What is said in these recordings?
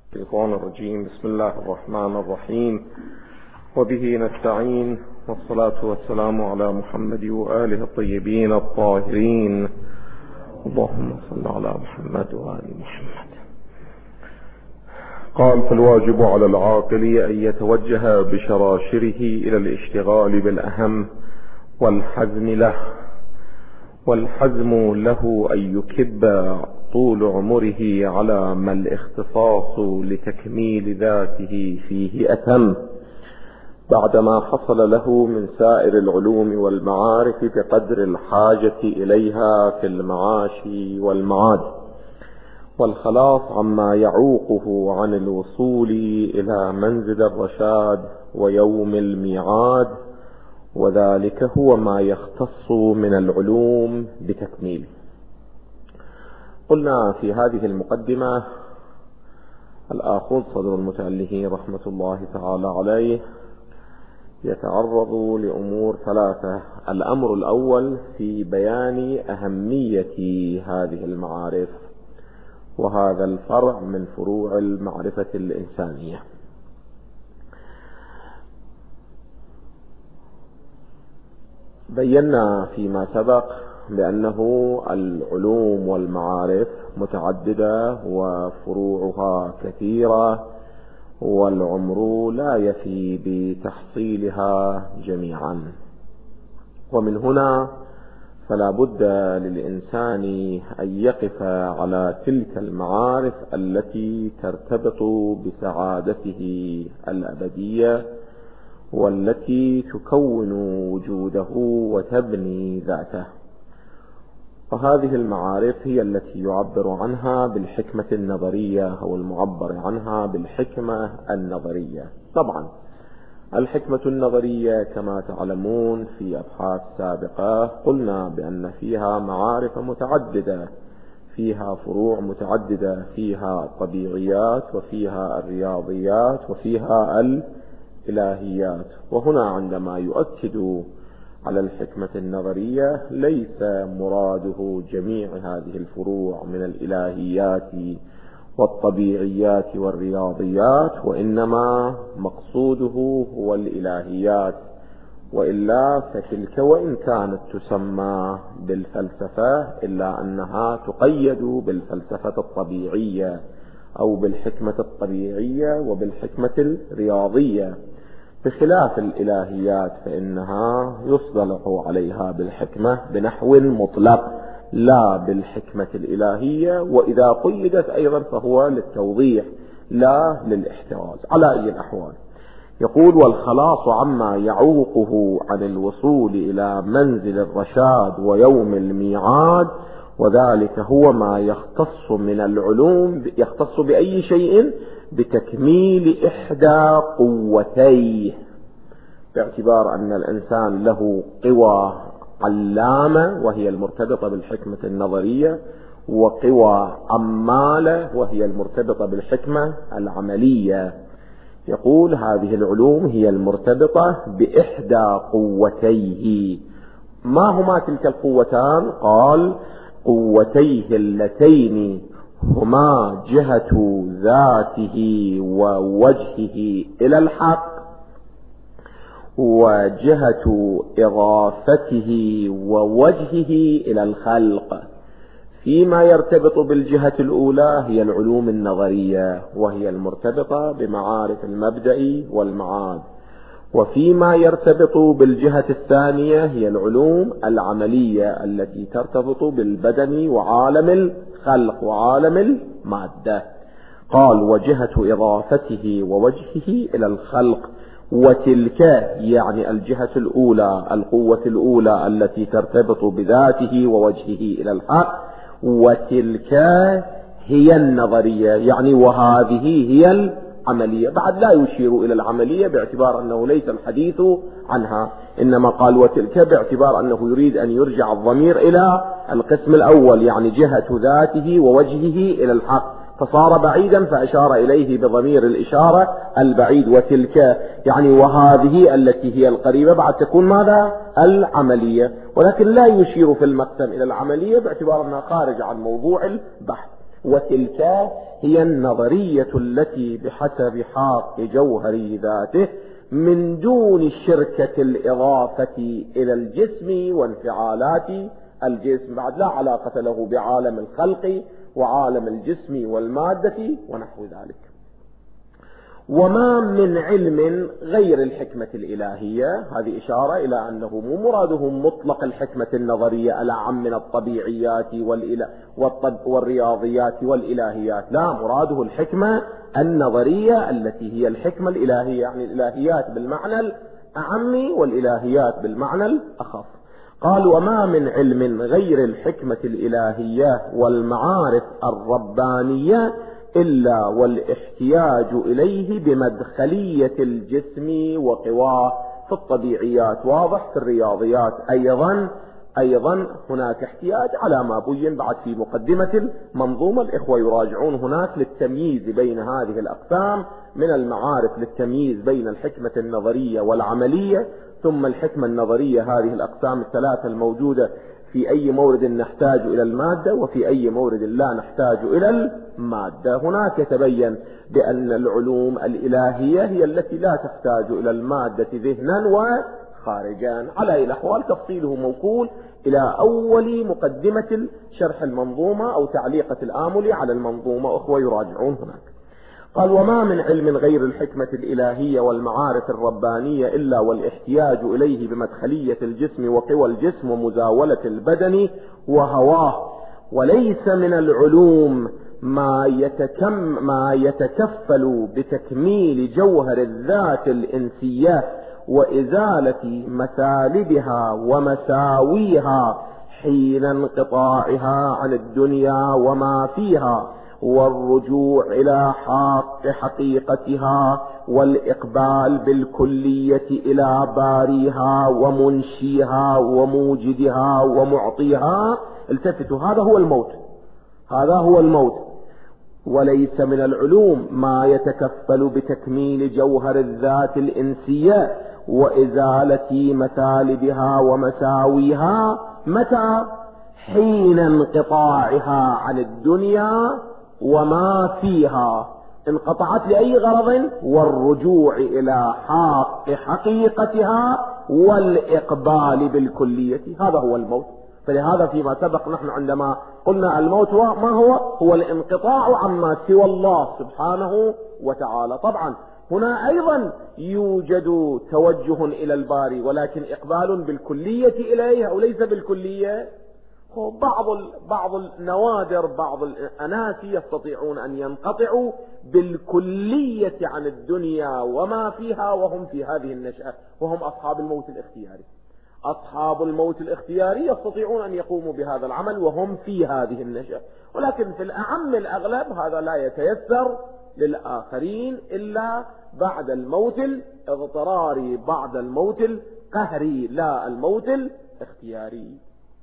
الشيطان الرجيم. بسم الله الرحمن الرحيم، وبه نستعين، والصلاة والسلام على محمد وآله الطيبين الطاهرين. اللهم صل على محمد وآل محمد. قال: فالواجب على العاقل أن يتوجه بشراشره إلى الاشتغال بالأهم والحزم له، والحزم له أن يكب طول عمره على ما الاختصاص لتكميل ذاته فيه أتم، بعدما حصل له من سائر العلوم والمعارف بقدر الحاجة إليها في المعاش والمعاد، والخلاص عما يعوقه عن الوصول إلى منزل الرشاد ويوم الميعاد، وذلك هو ما يختص من العلوم بتكميله. قلنا في هذه المقدمة: الآخذ صدر المتأله رحمة الله تعالى عليه يتعرض لأمور ثلاثة. الأمر الأول في بيان أهمية هذه المعارف، وهذا الفرع من فروع المعرفة الإنسانية. بينا فيما سبق بأنه العلوم والمعارف متعددة وفروعها كثيرة، والعمر لا يفي بتحصيلها جميعا، ومن هنا فلا بد للإنسان أن يقف على تلك المعارف التي ترتبط بسعادته الأبدية، والتي تكون وجوده وتبني ذاته. وهذه المعارف هي التي يعبر عنها بالحكمة النظرية، أو المعبر عنها بالحكمة النظرية. طبعا الحكمة النظرية كما تعلمون في أبحاث سابقة قلنا بأن فيها معارف متعددة، فيها فروع متعددة، فيها الطبيعيات وفيها الرياضيات وفيها الإلهيات. وهنا عندما يؤكد على الحكمة النظرية ليس مراده جميع هذه الفروع من الإلهيات والطبيعيات والرياضيات، وإنما مقصوده هو الإلهيات، وإلا فتلك وإن كانت تسمى بالفلسفة إلا أنها تقيد بالفلسفة الطبيعية أو بالحكمة الطبيعية وبالحكمة الرياضية، بخلاف الإلهيات فإنها يصطلح عليها بالحكمة بنحو مطلق لا بالحكمة الإلهية، وإذا قيدت أيضا فهو للتوضيح لا للاحتراز. على أي الأحوال يقول: والخلاص عما يعوقه عن الوصول إلى منزل الرشاد ويوم الميعاد، وذلك هو ما يختص من العلوم. يختص بأي شيء؟ بتكميل إحدى قوتيه، باعتبار أن الإنسان له قوى علامة وهي المرتبطة بالحكمة النظرية، وقوى عمالة وهي المرتبطة بالحكمة العملية. يقول: هذه العلوم هي المرتبطة بإحدى قوتيه. ما هما تلك القوتان؟ قال: قوتيه اللتين هما جهة ذاته ووجهه إلى الحق، وجهة إضافته ووجهه إلى الخلق. فيما يرتبط بالجهة الأولى هي العلوم النظرية، وهي المرتبطة بمعارف المبدأ والمعاد، وفيما يرتبط بالجهة الثانية هي العلوم العملية التي ترتبط بالبدن وعالم الخلق وعالم المادة. قال: وجهة إضافته ووجهه إلى الخلق. وتلك يعني الجهة الأولى، القوة الأولى التي ترتبط بذاته ووجهه إلى الحق، وتلك هي النظرية، يعني وهذه هي العملية. بعد لا يشير إلى العملية باعتبار أنه ليس الحديث عنها، إنما قال وتلك باعتبار أنه يريد أن يرجع الضمير إلى القسم الأول، يعني جهة ذاته ووجهه إلى الحق، فصار بعيدا فأشار إليه بضمير الإشارة البعيد. وتلك يعني وهذه التي هي القريبة، بعد تكون ماذا؟ العملية، ولكن لا يشير في المقسم إلى العملية باعتبار أنها خارج عن موضوع البحث. وتلك هي النظرية التي بحسب حق جوهر ذاته من دون شركة الإضافة إلى الجسم وانفعالات الجسم، بعد لا علاقة له بعالم الخلق وعالم الجسم والمادة ونحو ذلك. وما من علم غير الحكمة الإلهية، هذه إشارة إلى أنه مو مرادهم مطلق الحكمة النظرية الأعم من الطبيعيات والرياضيات والإلهيات، لا، مراده الحكمة النظرية التي هي الحكمة الإلهية، يعني الإلهيات بالمعنى الأعم والإلهيات بالمعنى الأخف. قال وما من علم غير الحكمة الإلهية والمعارف الربانية إلا والاحتياج إليه بمدخلية الجسم وقواه. في الطبيعيات واضح، في الرياضيات أيضا هناك احتياج على ما بين بعد في مقدمة المنظومة. الإخوة يراجعون هناك للتمييز بين هذه الأقسام من المعارف، للتمييز بين الحكمة النظرية والعملية، ثم الحكمة النظرية هذه الأقسام الثلاثة الموجودة في أي مورد نحتاج إلى المادة وفي أي مورد لا نحتاج إلى المادة. هناك يتبين بأن العلوم الإلهية هي التي لا تحتاج إلى المادة ذهنا وخارجا. على أي الأحوال تفصيله موكول إلى أول مقدمة شرح المنظومة أو تعليقة الآمل على المنظومة، أخوة يراجعون هناك. قال وما من علم غير الحكمة الإلهية والمعارف الربانية إلا والاحتياج إليه بمدخلية الجسم وقوى الجسم ومزاولة البدن وهواه. وليس من العلوم ما يتكفل بتكميل جوهر الذات الإنسية وإزالة مثالبها ومساويها حين انقطاعها عن الدنيا وما فيها، والرجوع إلى حقيقتها والإقبال بالكلية إلى باريها ومنشيها وموجدها ومعطيها. التفتوا، هذا هو الموت. وليس من العلوم ما يتكفل بتكميل جوهر الذات الإنسية وإزالة مثالبها ومساويها. متى؟ حين انقطاعها عن الدنيا وما فيها. انقطعت لأي غرض؟ والرجوع إلى حقيقتها والإقبال بالكلية، هذا هو الموت. فلهذا فيما سبق نحن عندما قلنا الموت ما هو الانقطاع عما سوى الله سبحانه وتعالى. طبعا هنا أيضا يوجد توجه إلى الباري، ولكن إقبال بالكلية إليه أو ليس بالكلية. بعض النوادر، بعض الأناس يستطيعون أن ينقطعوا بالكلية عن الدنيا وما فيها وهم في هذه النشأة، وهم أصحاب الموت الاختياري. أصحاب الموت الاختياري يستطيعون أن يقوموا بهذا العمل وهم في هذه النشأة، ولكن في الأعم الأغلب هذا لا يتيسر للآخرين إلا بعد الموت الاضطراري، بعد الموت القهري، لا الموت الاختياري.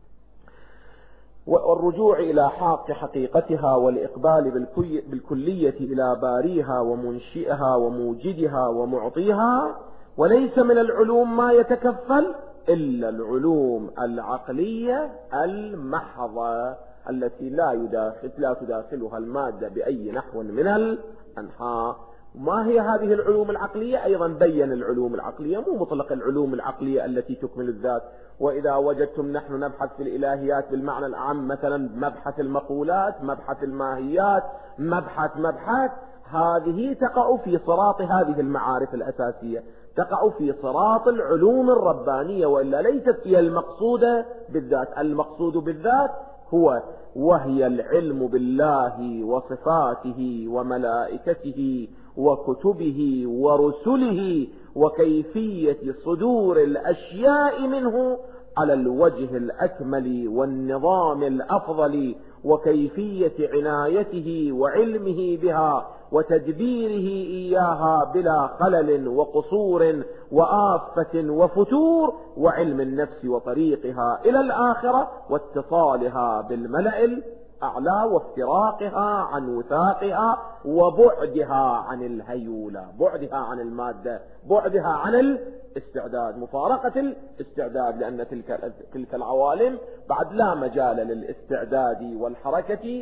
والرجوع إلى حقيقتها والإقبال بالكلية إلى باريها ومنشئها وموجدها ومعطيها. وليس من العلوم ما يتكفل إلا العلوم العقلية المحضة التي لا تداخلها المادة بأي نحو من الأنحاء. ما هي هذه العلوم العقلية؟ أيضا بين العلوم العقلية مو مطلق العلوم العقلية التي تكمل الذات. وإذا وجدتم نحن نبحث في الإلهيات بالمعنى العام، مثلا مبحث المقولات، مبحث الماهيات، مبحث هذه تقع في صراط هذه المعارف الأساسية، تقع في صراط العلوم الربانية، وإلا ليست هي المقصودة بالذات. المقصود بالذات وهي العلم بالله وصفاته وملائكته وكتبه ورسله وكيفية صدور الأشياء منه على الوجه الأكمل والنظام الأفضل، وكيفية عنايته وعلمه بها وتدبيره إياها بلا خلل وقصور وآفة وفتور، وعلم النفس وطريقها إلى الآخرة واتصالها بالملأ الأعلى وافتراقها عن وثاقها وبعدها عن الهيولة، بعدها عن المادة، بعدها عن الاستعداد، مفارقة الاستعداد، لأن تلك العوالم بعد لا مجال للاستعداد والحركة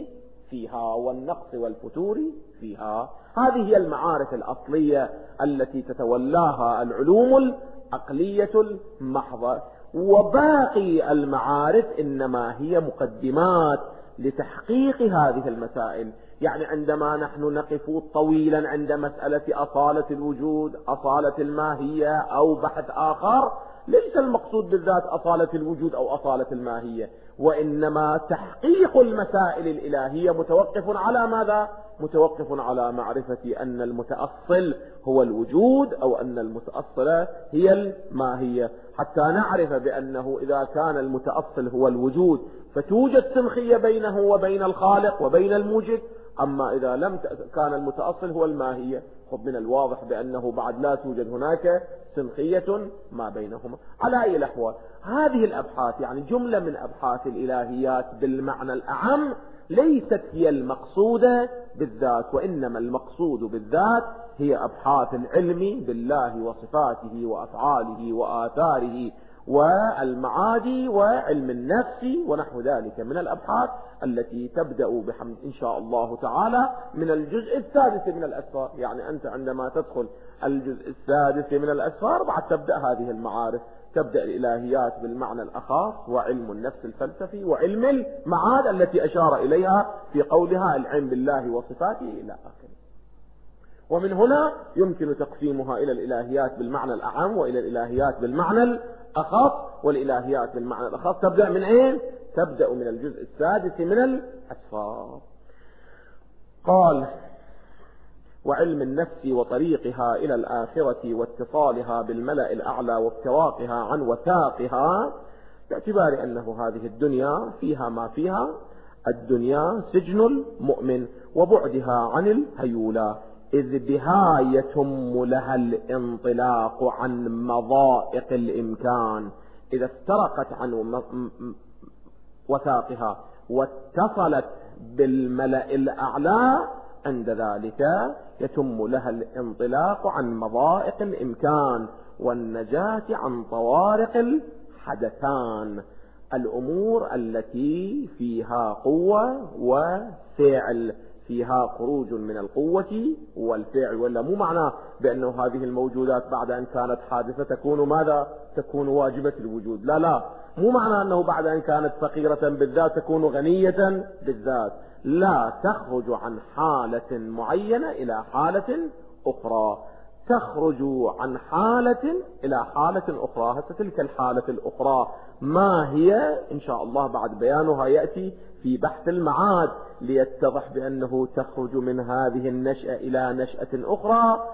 فيها والنقص والفتور فيها. هذه هي المعارف الأصلية التي تتولاها العلوم العقلية المحضة، وباقي المعارف إنما هي مقدمات لتحقيق هذه المسائل. يعني عندما نحن نقف طويلا عند مسألة أصالة الوجود، أصالة الماهية أو بحث آخر، ليس المقصود بالذات أصالة الوجود أو أصالة الماهية، وإنما تحقيق المسائل الإلهية متوقف على ماذا؟ متوقف على معرفة أن المتأصل هو الوجود أو أن المتأصلة هي الماهية، حتى نعرف بأنه إذا كان المتأصل هو الوجود فتوجد سنخية بينه وبين الخالق وبين الموجد. أما إذا لم كان المتأصل هو الماهية، من الواضح بأنه بعد لا توجد هناك سنخية ما بينهما. على أي الأحوال هذه الأبحاث، يعني جملة من أبحاث الإلهيات بالمعنى الأعم، ليست هي المقصودة بالذات، وإنما المقصود بالذات هي أبحاث العلم بالله وصفاته وأفعاله وآثاره والمعادي وعلم النفس ونحو ذلك من الأبحاث التي تبدأ بحمد إن شاء الله تعالى من الجزء السادس من الأسفار. يعني أنت عندما تدخل الجزء السادس من الأسفار بعد تبدأ هذه المعارف، تبدأ الإلهيات بالمعنى الأخاص وعلم النفس الفلسفي وعلم المعاد التي أشار إليها في قولها العلم بالله وصفاته إلى آخره. ومن هنا يمكن تقسيمها إلى الإلهيات بالمعنى الأعم وإلى الإلهيات بالمعنى الأخص. والإلهيات بالمعنى الأخص تبدأ من أين؟ تبدأ من الجزء السادس من الأسفار. قال: وعلم النفس وطريقها إلى الآخرة واتصالها بالملأ الأعلى وافتراقها عن وثاقها، باعتبار أنه هذه الدنيا فيها ما فيها. الدنيا سجن المؤمن وبعدها عن الهيولى، إذ بها يتم لها الانطلاق عن مضائق الإمكان. إذا افترقت عن وثاقها واتصلت بالملأ الأعلى، عند ذلك يتم لها الانطلاق عن مضائق الإمكان والنجاة عن طوارق الحدثان، الأمور التي فيها قوة وفعل، فيها خروج من القوة والفعل. ولا مو معناه بأنه هذه الموجودات بعد أن كانت حادثة تكون ماذا؟ تكون واجبة الوجود. لا، مو معناه أنه بعد أن كانت فقيرة بالذات تكون غنية بالذات. لا، تخرج عن حالة معينة إلى حالة أخرى، تخرج عن حالة إلى حالة أخرى. تلك الحالة الأخرى ما هي؟ إن شاء الله بعد بيانها يأتي في بحث المعاد، ليتضح بأنه تخرج من هذه النشأة إلى نشأة أخرى.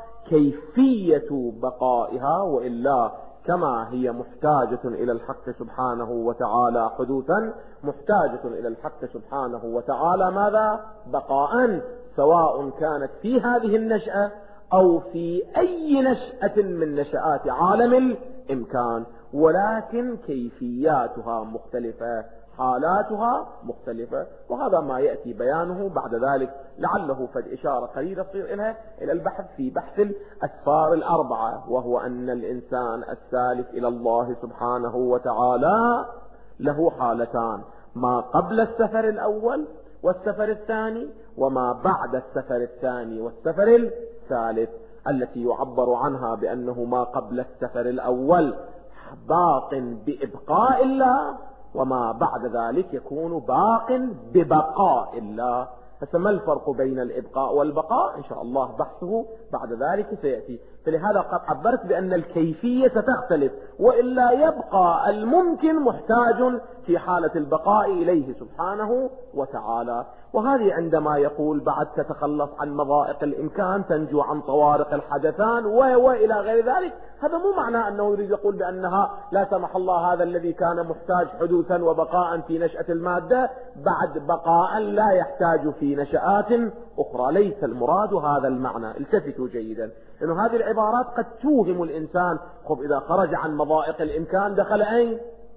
كيفية بقائها وإلا كما هي محتاجة إلى الحق سبحانه وتعالى حدوثا، محتاجة إلى الحق سبحانه وتعالى ماذا؟ بقاء، سواء كانت في هذه النشأة أو في أي نشأة من نشآت عالم الإمكان، ولكن كيفياتها مختلفة، حالاتها مختلفة. وهذا ما يأتي بيانه بعد ذلك، لعله فد إشارة قليلة تصير إلى البحث في بحث الأسفار الأربعة، وهو أن الإنسان السالك إلى الله سبحانه وتعالى له حالتان: ما قبل السفر الأول والسفر الثاني، وما بعد السفر الثاني والسفر الثالث، التي يعبر عنها بأنه ما قبل السفر الأول باق بإبقاء الله، وما بعد ذلك يكون باق ببقاء الله. فما الفرق بين الإبقاء والبقاء؟ إن شاء الله بحثه بعد ذلك سيأتي. فلهذا قد عبرت بأن الكيفية ستختلف، وإلا يبقى الممكن محتاج في حالة البقاء إليه سبحانه وتعالى. وهذه عندما يقول بعد تتخلص عن مضائق الإمكان، تنجو عن طوارق الحدثان وإلى غير ذلك، هذا مو معناه أنه يريد يقول بأنها لا سمح الله هذا الذي كان محتاج حدوثا وبقاء في نشأة المادة بعد بقاء لا يحتاج في نشآت أخرى. ليس المراد هذا المعنى. التفتوا جيدا، لأنه هذه العبارات قد توهم الإنسان. إذا خرج عن مضائق الإمكان دخل أين؟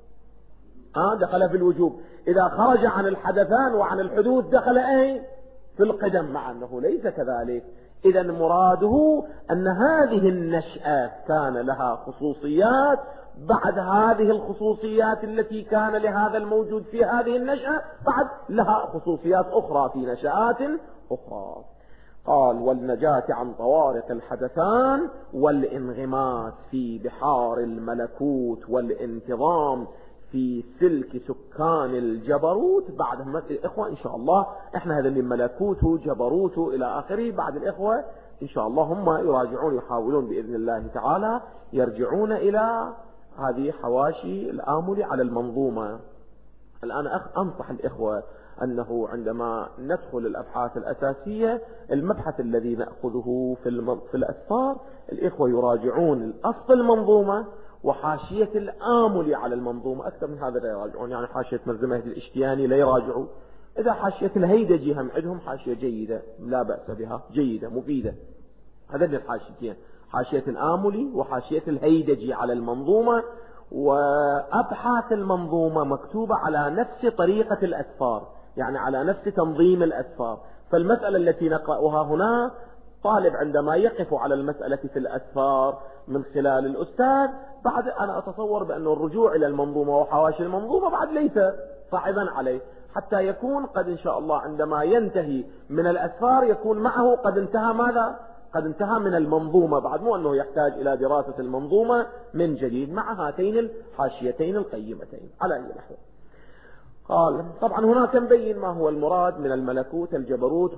دخل في الوجوب. إذا خرج عن الحدثان وعن الحدوث دخل أين؟ في القدم، مع أنه ليس كذلك. إذا مراده أن هذه النشأة كان لها خصوصيات بعد هذه الخصوصيات التي كان لهذا الموجود في هذه النشأة بعد لها خصوصيات أخرى في نشآت أخرى. قال والنجاة عن طوارق الحدثان والانغماس في بحار الملكوت والانتظام في سلك سكان الجبروت. بعد الإخوة إن شاء الله إحنا هذا اللي ملكوته جبروته إلى آخره. بعد الإخوة إن شاء الله هم يراجعون يحاولون بإذن الله تعالى يرجعون إلى هذه حواشي الآمل على المنظومة. الآن أنصح الإخوة أنه عندما ندخل الأبحاث الأساسية المبحث الذي نأخذه في الأسفار الإخوة يراجعون الأصل المنظومة وحاشية الآمل على المنظومة. أكثر من هذا لا يراجعون، يعني حاشية مرزا مهدي الاشتياني لا يراجعوا. إذا حاشية الهيدجي هم عندهم حاشية جيدة لا بأس بها، جيدة مفيدة. هذين الحاشيتين، حاشية الآملي وحاشية الهيدجي على المنظومة. وأبحاث المنظومة مكتوبة على نفس طريقة الأسفار، يعني على نفس تنظيم الأسفار. فالمسألة التي نقرأها هنا طالب عندما يقف على المسألة في الأسفار من خلال الأستاذ بعد أنا أتصور بأن الرجوع إلى المنظومة وحواشي المنظومة بعد ليس صعبا عليه، حتى يكون قد إن شاء الله عندما ينتهي من الأسفار يكون معه قد انتهى ماذا؟ قد انتهى من المنظومة. بعد مو أنه يحتاج إلى دراسة المنظومة من جديد مع هاتين الحاشيتين القيمتين على أي نحو. قال طبعا هناك نبين ما هو المراد من الملكوت الجبروت،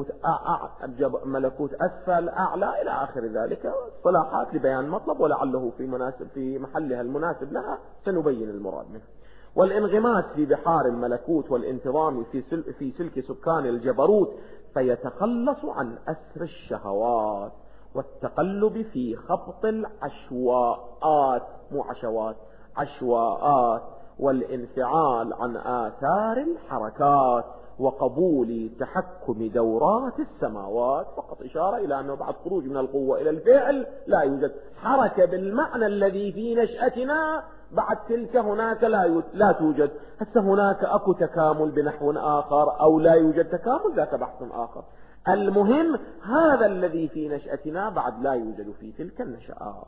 ملكوت أسفل أعلى إلى آخر ذلك، صلاحات لبيان مطلب ولعله في محلها المناسب لها سنبين المراد منه. والانغماس في بحار الملكوت والانتظام في سلك سكان الجبروت فيتخلص عن أسر الشهوات والتقلب في خبط العشواءات، مو عشوات، عشواءات، والانفعال عن آثار الحركات وقبول تحكم دورات السماوات. فقط إشارة إلى أنه بعد خروج من القوة إلى الفعل لا يوجد حركة بالمعنى الذي في نشأتنا، بعد تلك هناك لا توجد. هسه هناك أكو تكامل بنحو آخر أو لا يوجد تكامل، ذاك بحث آخر. المهم هذا الذي في نشأتنا بعد لا يوجد في تلك النشآت.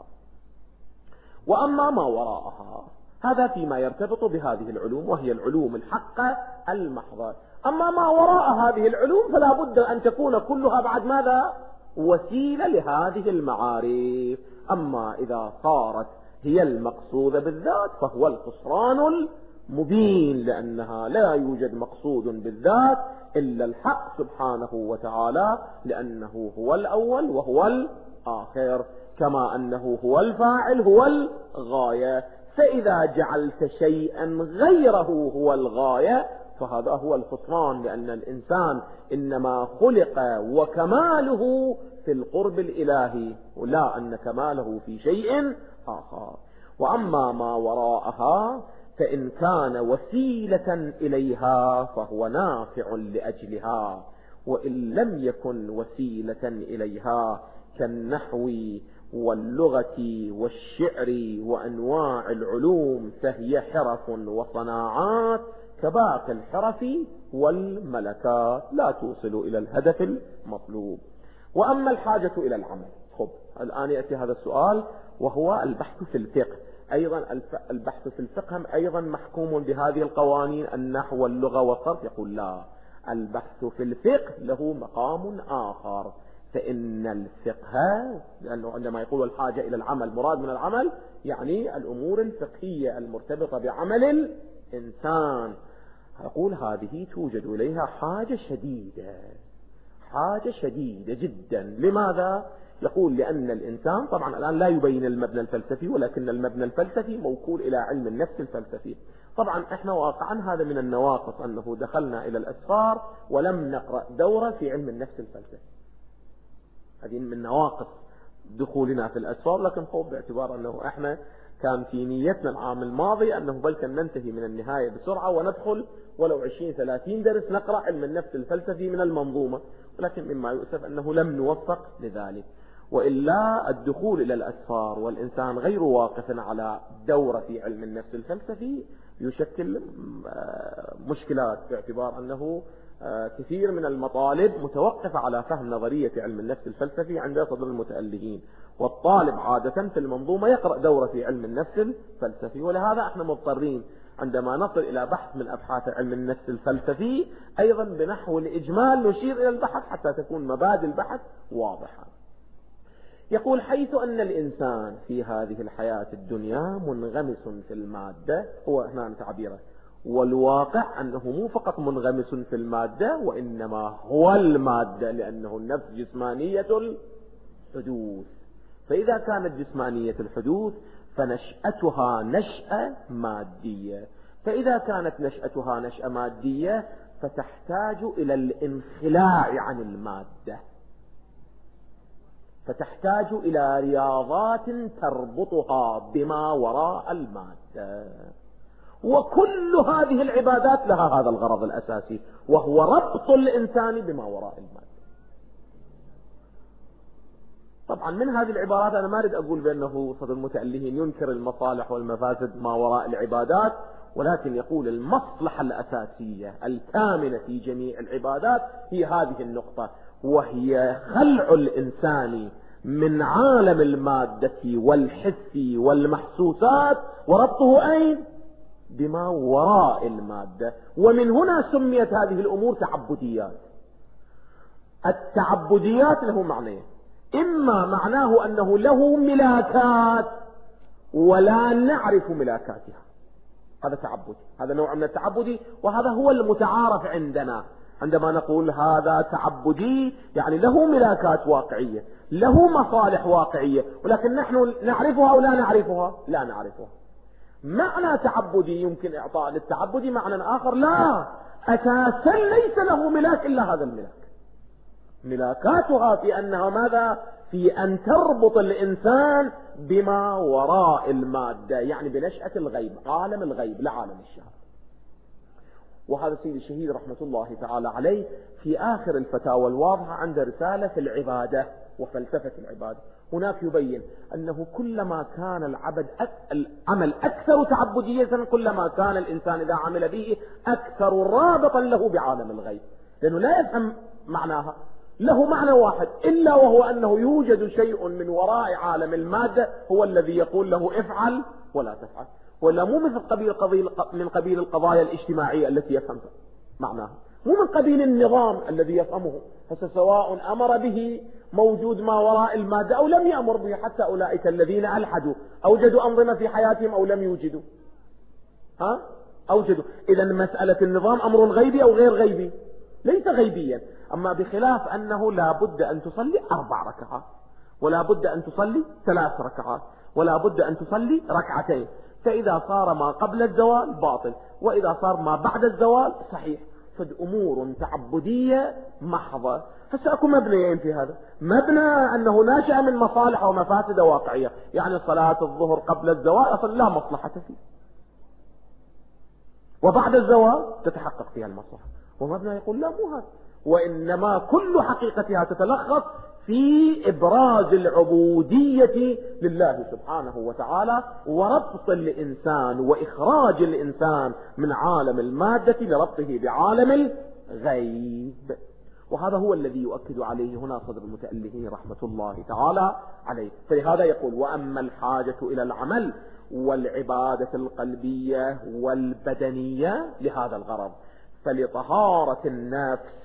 وأما ما وراءها هذا فيما يرتبط بهذه العلوم وهي العلوم الحقة المحضة. أما ما وراء هذه العلوم فلا بد أن تكون كلها بعد ماذا؟ وسيلة لهذه المعارف. أما إذا صارت هي المقصودة بالذات فهو الخسران المبين، لأنها لا يوجد مقصود بالذات إلا الحق سبحانه وتعالى، لأنه هو الأول وهو الآخر، كما أنه هو الفاعل هو الغاية. فإذا جعلت شيئا غيره هو الغاية فهذا هو الخسران، لأن الإنسان إنما خلق وكماله في القرب الإلهي، ولا أن كماله في شيء آخر. وأما ما وراءها فإن كان وسيلة إليها فهو نافع لأجلها، وإن لم يكن وسيلة إليها كالنحو واللغة والشعر وأنواع العلوم فهي حرف وصناعات كباقي الحرف والملكات لا توصل إلى الهدف المطلوب. وأما الحاجة إلى العمل، خب الآن يأتي هذا السؤال وهو البحث في الفقه. أيضا البحث في الفقه أيضا محكوم بهذه القوانين النحو واللغة والصرف. يقول لا، البحث في الفقه له مقام آخر. فإن الفقه، لأنه عندما يقول الحاجة إلى العمل مراد من العمل يعني الأمور الفقهية المرتبطة بعمل الإنسان، يقول هذه توجد إليها حاجة شديدة، حاجة شديدة جدا. لماذا؟ يقول لأن الإنسان طبعا الآن لا يبين المبنى الفلسفي، ولكن المبنى الفلسفي موكول إلى علم النفس الفلسفي. طبعا احنا واقعا هذا من النواقص أنه دخلنا إلى الأسفار ولم نقرأ دورة في علم النفس الفلسفي. هذه من نواقص دخولنا في الأسفار، لكن خوف باعتبار أنه احنا كان في نيتنا العام الماضي أنه بل كان ننتهي من النهاية بسرعة وندخل ولو 20-30 درس نقرأ علم النفس الفلسفي من المنظومة، ولكن مما يؤسف أنه لم نوفق لذلك. وإلا الدخول إلى الأسفار والإنسان غير واقف على دورة في علم النفس الفلسفي يشكل مشكلات، باعتبار أنه كثير من المطالب متوقفة على فهم نظرية علم النفس الفلسفي عند صدر المتألهين، والطالب عادة في المنظومة يقرأ دورة في علم النفس الفلسفي. ولهذا احنا مضطرين عندما نصل إلى بحث من أبحاث علم النفس الفلسفي أيضا بنحو الإجمال نشير إلى البحث حتى تكون مبادئ البحث واضحة. يقول: حيث أن الإنسان في هذه الحياة الدنيا منغمس في المادة، هو هنا تعبيره، والواقع أنه مو فقط منغمس في المادة وإنما هو المادة، لأنه النفس جسمانية الحدوث. فإذا كانت جسمانية الحدوث فنشأتها نشأة مادية، فإذا كانت نشأتها نشأة مادية فتحتاج إلى الانخلاع عن المادة، فتحتاج إلى رياضات تربطها بما وراء المادة. وكل هذه العبادات لها هذا الغرض الأساسي، وهو ربط الإنسان بما وراء المادة. طبعا من هذه العبارات أنا ما أريد أقول بأنه صدر المتألهين ينكر المصالح والمفاسد ما وراء العبادات، ولكن يقول المصلحة الأساسية الكامنة في جميع العبادات هي هذه النقطة، وهي خلع الإنسان من عالم المادة والحس والمحسوسات وربطه أين؟ بما وراء المادة. ومن هنا سميت هذه الأمور تعبديات. التعبديات له معنيين: إما معناه أنه له ملاكات ولا نعرف ملاكاتها، هذا تعبد، هذا نوع من التعبدي، وهذا هو المتعارف عندنا. عندما نقول هذا تعبدي يعني له ملاكات واقعية، له مصالح واقعية، ولكن نحن نعرفها أو لا نعرفها؟ لا نعرفها. معنى تعبدي يمكن إعطاء للتعبد معنى آخر، لا، أساسا ليس له ملاك إلا هذا الملاك. ملاكاتها في أنها ماذا؟ في أن تربط الإنسان بما وراء المادة، يعني بنشأة الغيب، عالم الغيب لا عالم الشهادة. وهذا سيد الشهيد رحمة الله تعالى عليه في آخر الفتاوى الواضحة عند رسالة في العبادة وفلسفة العبادة، هناك يبين أنه كلما كان العمل أكثر تعبدية كلما كان الإنسان إذا عمل به أكثر رابطا له بعالم الغيب، لأنه لا يفهم معناها، له معنى واحد إلا وهو أنه يوجد شيء من وراء عالم المادة هو الذي يقول له افعل ولا تفعل، ولا مو من قبيل القضايا الاجتماعية التي يفهم معناها، مو من قبيل النظام الذي يفهمه، سواء أمر به موجود ما وراء المادة أو لم يأمر به، حتى أولئك الذين ألحدوا أوجدوا أنظمة في حياتهم أو لم يوجدوا، أوجدوا. إذا مسألة النظام أمر غيبي أو غير غيبي؟ ليس غيبيا، أما بخلاف أنه لا بد أن تصلي 4 ركعات، ولا بد أن تصلي 3 ركعات، ولا بد أن تصلي 2 ركعتين، فإذا صار ما قبل الزوال باطل، وإذا صار ما بعد الزوال صحيح. فالأمور تعبدية محضة. فسأكون مبنيين في هذا، مبنى أنه ناشئ من مصالح ومفاسد واقعية، يعني صلاة الظهر قبل الزوال أصلا لا مصلحة فيه، وبعد الزوال تتحقق فيها المصلحة، ومبنى يقول لا مو هذا، وإنما كل حقيقتها تتلخص في إبراز العبودية لله سبحانه وتعالى، وربط الإنسان وإخراج الإنسان من عالم المادة لربطه بعالم الغيب. وهذا هو الذي يؤكد عليه هنا صدر المتألهين رحمة الله تعالى عليه. فلهذا يقول: وأما الحاجة إلى العمل والعبادة القلبية والبدنية لهذا الغرض فلطهارة النفس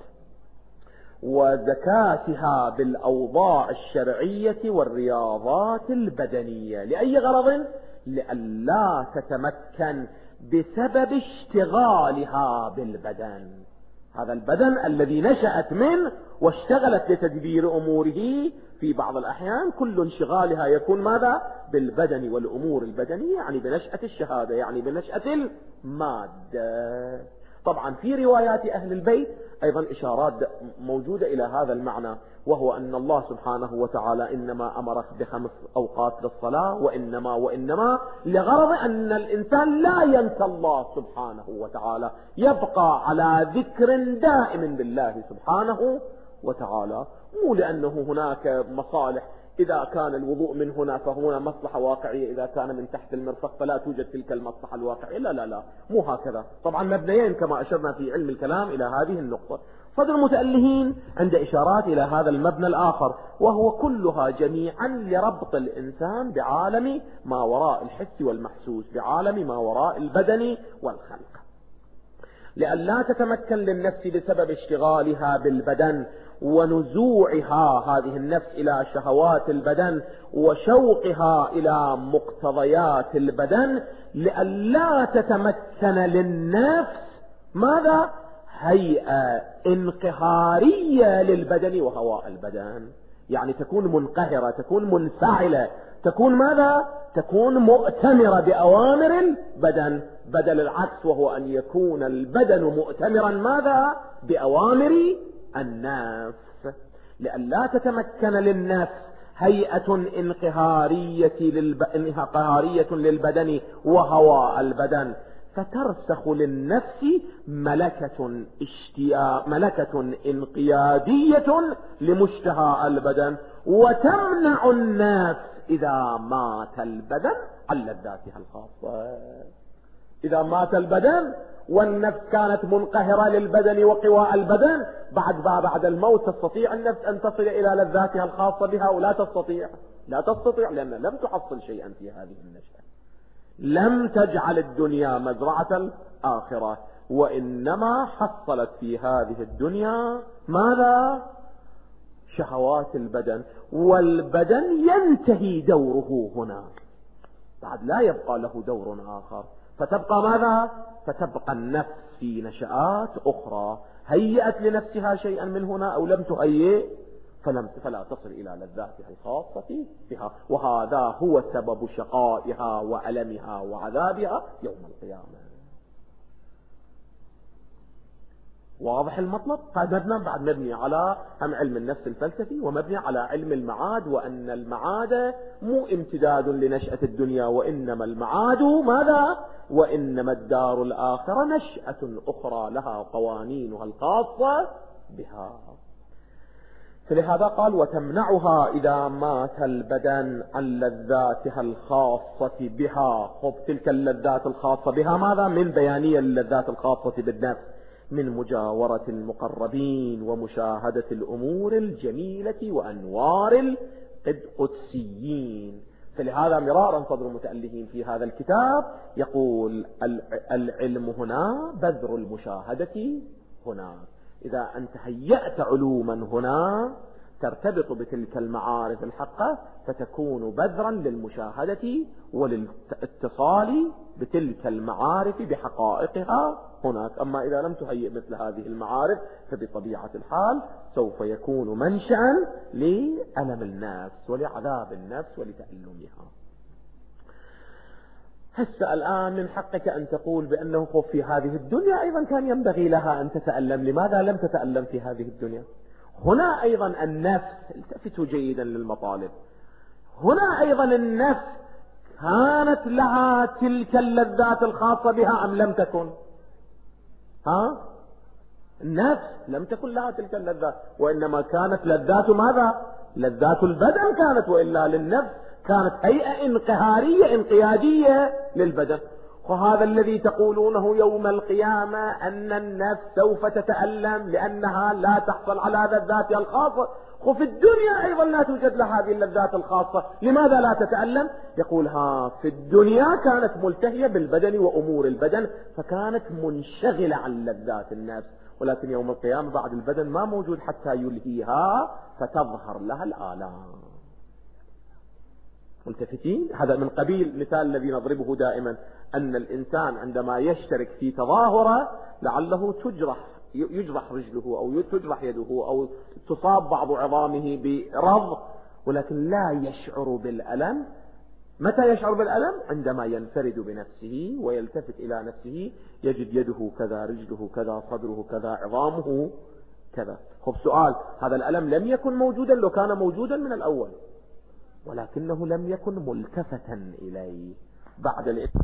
وزكاتها بالأوضاع الشرعية والرياضات البدنية. لأي غرض؟ لئلا تتمكن بسبب اشتغالها بالبدن، هذا البدن الذي نشأت منه واشتغلت لتدبير أموره، في بعض الأحيان كل انشغالها يكون ماذا؟ بالبدن والأمور البدنية، يعني بنشأة الشهادة، يعني بنشأة المادة. طبعا في روايات أهل البيت أيضا إشارات موجودة إلى هذا المعنى، وهو أن الله سبحانه وتعالى إنما أمر ب5 أوقات للصلاة، وإنما لغرض أن الإنسان لا ينسى الله سبحانه وتعالى، يبقى على ذكر دائم بالله سبحانه وتعالى، مو لأنه هناك مصالح إذا كان الوضوء من هنا فهنا مصلحة واقعية، إذا كان من تحت المرفق فلا توجد تلك المصلحة الواقعية. لا لا لا، مو هكذا. طبعا مبنيين كما أشرنا في علم الكلام إلى هذه النقطة. صدر المتألهين عند إشارات إلى هذا المبنى الآخر، وهو كلها جميعا لربط الإنسان بعالم ما وراء الحس والمحسوس، بعالم ما وراء البدن والخلق، لأن لا تتمكن للنفس بسبب اشتغالها بالبدن ونزوعها هذه النفس إلى شهوات البدن وشوقها إلى مقتضيات البدن، لأن لا تتمكن للنفس ماذا؟ هيئة انقهارية للبدن وهواء البدن، يعني تكون منقهرة، تكون منفعلة، تكون ماذا؟ تكون مؤتمرة بأوامر البدن، بدل العكس وهو أن يكون البدن مؤتمرا ماذا؟ بأوامر النفس. لأن لا تتمكن للنفس هيئة انقهارية للبدن وهواء البدن، فترسخ للنفس ملكة انقيادية لمشتهى البدن، وتمنع النفس إذا مات البدن عن لذاتها الخاصة. إذا مات البدن والنفس كانت منقهرة للبدن وقواء البدن، بعد الموت تستطيع النفس أن تصل إلى لذاتها الخاصة بها، ولا تستطيع لأن لم تحصل شيئا في هذه النشأة، لم تجعل الدنيا مزرعة الآخرة، وإنما حصلت في هذه الدنيا ماذا؟ شهوات البدن، والبدن ينتهي دوره هنا، بعد لا يبقى له دور آخر، فتبقى ماذا؟ فتبقى النفس في نشآت أخرى، هيئت لنفسها شيئا من هنا أو لم تهيئ فلا تصل إلى لذاتها الخاصة بها، وهذا هو سبب شقائها وألمها وعذابها يوم القيامة. واضح المطلب؟ بعد مبني على علم النفس الفلسفي، ومبني على علم المعاد، وأن المعاد مو امتداد لنشأة الدنيا، وإنما المعاد ماذا؟ وإنما الدار الآخرة نشأة أخرى لها قوانينها الخاصة بها. فلهذا قال وتمنعها إذا مات البدن عن لذاتها الخاصة بها. خب تلك اللذات الخاصة بها ماذا؟ من بيانية اللذات الخاصة بالنفس، من مجاورة المقربين ومشاهدة الأمور الجميلة وأنوار القدسيين. فلهذا مرارا صدر المتألهين في هذا الكتاب يقول العلم هنا بذر المشاهدة هنا. إذا أنت هيأت علوما هنا ترتبط بتلك المعارف الحقة، فتكون بذرا للمشاهدة وللاتصال بتلك المعارف بحقائقها هناك. أما إذا لم تهيئ مثل هذه المعارف فبطبيعة الحال سوف يكون منشأ لألم النفس ولعذاب النفس ولتألمها. هسه الآن من حقك أن تقول بأنه في هذه الدنيا أيضا كان ينبغي لها أن تتألم، لماذا لم تتألم في هذه الدنيا؟ هنا أيضا النفس، التفتوا جيدا للمطالب، هنا أيضا النفس كانت لها تلك اللذات الخاصة بها أم لم تكن؟ النفس لم تكن لها تلك اللذات، وإنما كانت لذات ماذا؟ لذات البدن كانت، وإلا للنفس كانت هيئة انقهارية انقيادية للبدن. وهذا الذي تقولونه يوم القيامة أن النفس سوف تتألم لأنها لا تحصل على لذاتها الخاصة، وفي الدنيا أيضا لا توجد لها هذه اللذات الخاصة، لماذا لا تتألم؟ يقول في الدنيا كانت ملتهية بالبدن وأمور البدن، فكانت منشغلة عن لذات النفس، ولكن يوم القيامة بعد البدن ما موجود حتى يلهيها فتظهر لها الآلام. ملتفتين؟ هذا من قبيل المثال الذي نضربه دائما، أن الإنسان عندما يشترك في تظاهرة لعله يجرح رجله أو تجرح يده أو تصاب بعض عظامه برض، ولكن لا يشعر بالألم. متى يشعر بالألم؟ عندما ينفرد بنفسه ويلتفت إلى نفسه يجد يده كذا، رجله كذا، صدره كذا، عظامه كذا. خب سؤال، هذا الألم لم يكن موجودا لو كان موجودا من الأول، ولكنه لم يكن ملتفتا إليه. بعد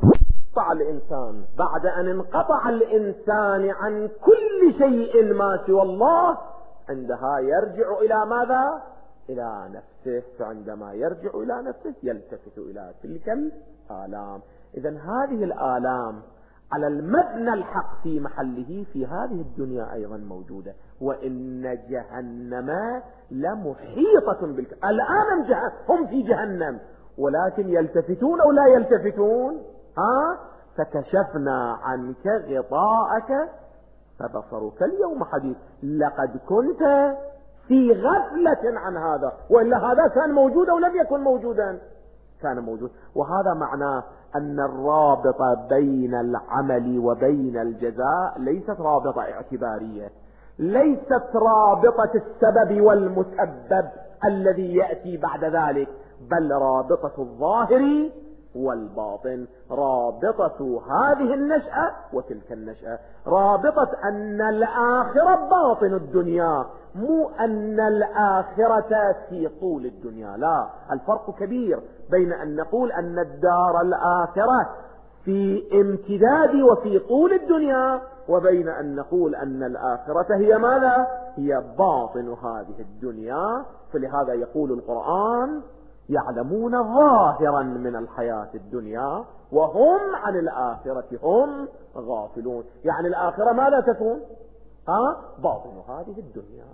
أن انقطع الإنسان عن كل شيء ما سوى الله، عندها يرجع إلى ماذا؟ إلى نفسه، فعندما يرجع إلى نفسه يلتفت إلى تلك الآلام. إذن هذه الآلام على المبنى الحق في محله في هذه الدنيا أيضا موجودة. وإن جهنم لمحيطة الآن هم في جهنم، ولكن يلتفتون أو لا يلتفتون؟ فكشفنا عنك غطاءك فبصرك اليوم حديد. لقد كنت في غفلة عن هذا، وإلا هذا كان موجودا ولم يكن موجودا، كان موجود. وهذا معناه أن الرابطة بين العمل وبين الجزاء ليست رابطة اعتبارية، ليست رابطة السبب والمسبب الذي يأتي بعد ذلك، بل رابطة الظاهر والباطن، رابطة هذه النشأة وتلك النشأة، رابطة أن الآخرة باطن الدنيا، مو أن الآخرة في طول الدنيا. لا، الفرق كبير بين أن نقول أن الدار الآخرة في امتداد وفي طول الدنيا، وبين أن نقول أن الآخرة هي ماذا؟ هي باطن هذه الدنيا. فلهذا يقول القرآن: يعلمون ظاهرا من الحياة الدنيا وهم عن الآخرة هم غافلون. يعني الآخرة ماذا تكون؟ باطن هذه الدنيا.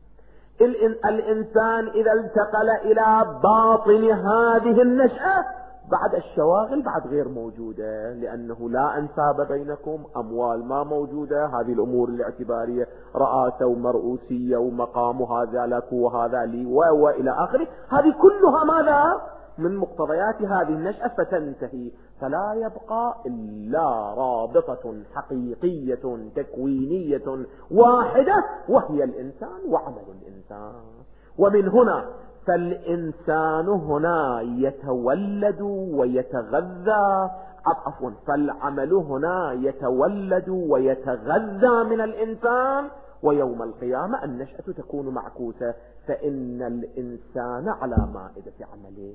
الإنسان إذا انتقل إلى باطن هذه النشأة، بعد الشواغل بعد غير موجودة، لأنه لا أنساب بينكم، أموال ما موجودة، هذه الأمور الاعتبارية، رئاسة ومرؤوسية ومقام، هذا لك وهذا لي وإلى آخره، هذه كلها ماذا؟ من مقتضيات هذه النشأة، فتنتهي، فلا يبقى إلا رابطة حقيقية تكوينية واحدة، وهي الإنسان وعمل الإنسان. ومن هنا فالإنسان هنا يتولد ويتغذى، فالعمل هنا يتولد ويتغذى من الإنسان، ويوم القيامة النشأة تكون معكوسة، فإن الإنسان على مائدة عمله،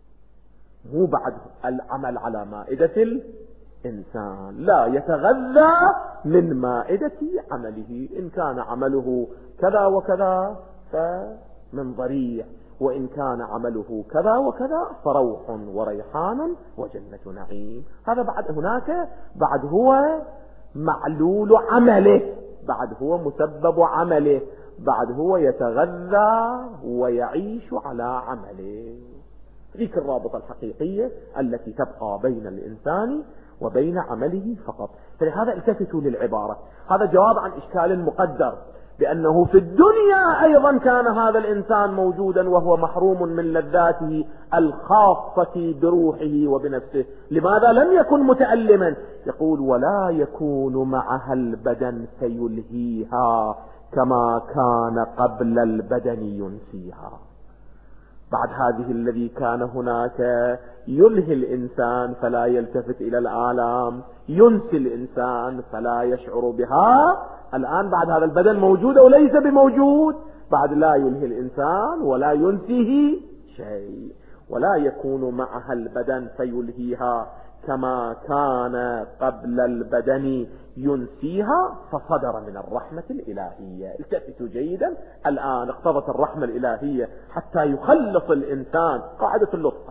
مو بعد العمل على مائدة الإنسان، لا، يتغذى من مائدة عمله. إن كان عمله كذا وكذا فمن ضريع، وإن كان عمله كذا وكذا فروح وريحان وجنة نعيم. هذا بعد هناك، بعد هو معلول عمله، بعد هو مسبب عمله، بعد هو يتغذى ويعيش على عمله. ذيك الرابطة الحقيقية التي تبقى بين الإنسان وبين عمله فقط. فلهذا التفتوا للعبارة. هذا جواب عن إشكال مقدر، بأنه في الدنيا أيضا كان هذا الإنسان موجودا وهو محروم من لذاته الخاصة بروحه وبنفسه. لماذا لم يكن متألما؟ يقول: ولا يكون معها البدن فيلهيها كما كان قبل البدن ينسيها. بعد هذه الذي كان هناك يلهي الإنسان فلا يلتفت إلى الآلام، ينسي الإنسان فلا يشعر بها، الآن بعد هذا البدن موجود وليس بموجود، بعد لا يلهي الإنسان ولا ينسيه شيء. ولا يكون معها البدن فيلهيها كما كان قبل البدن ينسيها، فصدر من الرحمة الإلهية. التفتوا جيدا، الآن اقتضت الرحمة الإلهية حتى يخلص الإنسان، قاعدة اللطف،